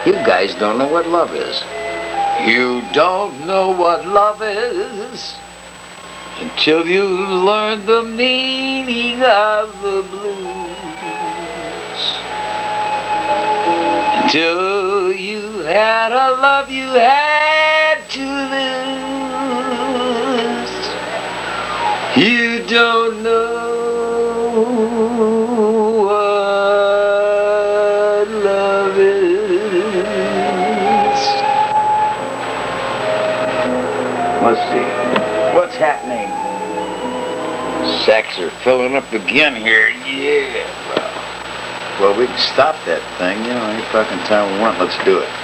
You guys don't know what love is. You don't know what love is until you learn the meaning of the blues. Until you had a love you had to lose. You don't know what love is. Let's see. What's happening? Sacks are filling up again here. Yeah. Well, we can stop that thing. You know, any fucking time we want, let's do it.